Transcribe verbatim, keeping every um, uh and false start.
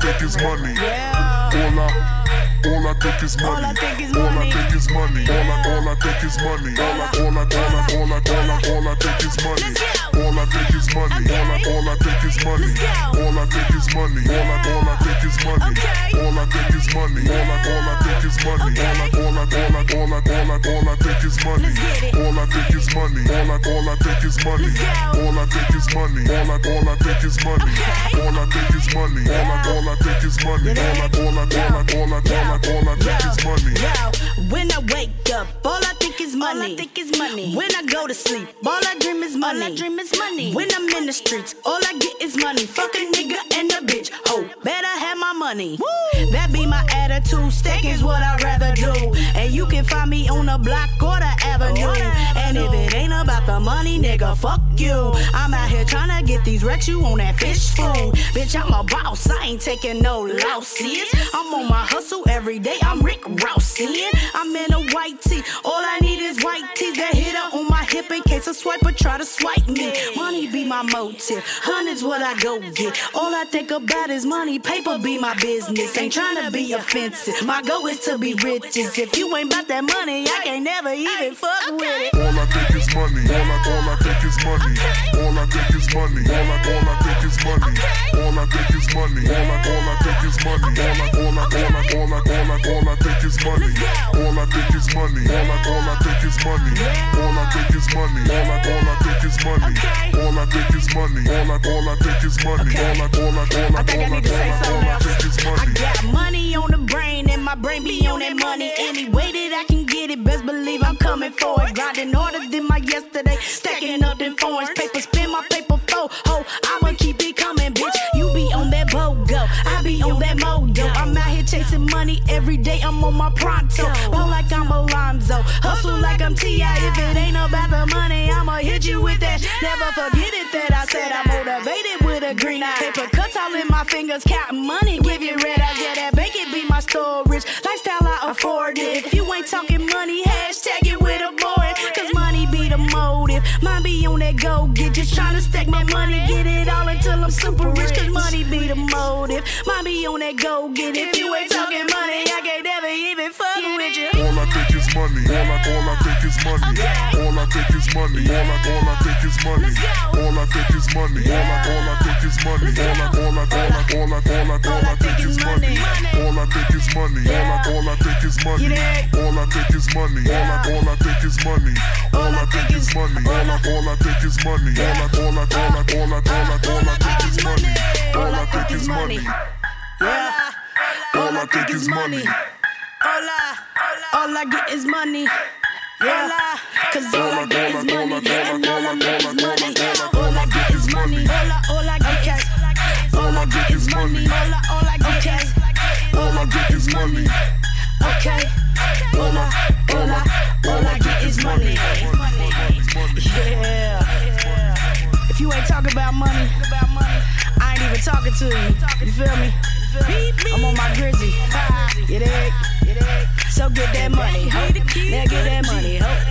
think is money. Yeah. All I All I think is money. All I think is All I money. think is money. All I, all I think is money. All I, all I, all I, all I, all I, all I think is money. All I think is money. All I, all I think is money. All I think is money. All I, all I think is money. All I think is money. All I, all I think is money. All I, all I, all I, all I, all I, all I think is money. All I think is money. All I, all I think is money. All I think is money. All I, all I think is money. All I think is money. All I, all I think is money. All I, all I, all I, all I, all I, all I think is money. Yo, when I wake up, all I think is money. All I think is money. When I go to sleep, all I dream is money. All I dream is money. When I'm in the streets, all I get is money. Fuck a nigga and a bitch. Oh, better have my money. Woo. That be my attitude. Stack is what I'd rather do. And you can find me on the block or the avenue. And if it ain't about the money, nigga, fuck you. I'm out here trying to get these wrecks. You on that fish food. Bitch, I'm a boss. I ain't taking no losses. I'm on my hustle every day. I'm Rick Roussin'. I'm in a white tee. All I need is white tees that hit her on my hip in case a swiper try to swipe me. Money be my motive. Hundreds what I go get. All I think about is money. Paper be my business. Ain't trying to be offensive. My goal is to be riches. If you ain't about that money, I can't never even fuck with it. All I think is money. All I, all I think is money. All I think is money. All I, all I think is money. All I think is money. All I, all I think is money. All I, all I, all I, all I, all I, all I think is money. All I think is money. All I, all I think is money. All I think is money. All I, all I think is money. All I think is money. All I, all I think is money. All I, all I, all I, I think I need to say something else. I money. got money on the brain and my brain be on that money. Any way that I can get it, best believe I'm coming for it. Grinding harder than my yesterday, stacking up them foreigns. Paper spin my paper four. Ho, I'ma keep it coming, bitch. You be on that BOGO, I be on that modo. I'm out here chasing money every day. I'm on my pronto. Roll like I'm Alonzo, hustle like I'm T I If it ain't about the money, I'ma hit you with that. Never forget it that I said I'm motivated with a green eye. Paper cuts all in my fingers, counting money, give you red. I get that bank, it be my storage. Lifestyle I afford it. If you ain't talking money, hashtag it with a board. Cause money be the motive. Mine be on that go get. Just trying to stack my money, get it all until I'm super rich. Cause money be the motive. Mine be on that go get. If you ain't talking money, I can't never even fuck with you. All I think is money. All I, all I think is money. All I think is money. All I, all I think is money. All I think is money. All I, all I think is money. All I, all I, all I, all I, all I, all I think is money. All I think is money. All I, all I think is money. All I think is money. All I, all I think is money. All I think is money. All I, all I think is money. All I, all I, all I, all I, all I, all I think is money. All I think is money. Yeah. All I think is money. All I, all I get is money. Yeah, cause all I get is money. Yeah, and all I make is money. All I get is money. All I, all I get, all I get is money. All I, all I get, all I get is money. Okay. All I, all I, all I get is money. Yeah. If you ain't talking about money, I ain't even talking to you. You feel me? I'm on my Grizzy. You dig? So get that money, ho. Now get that money, ho.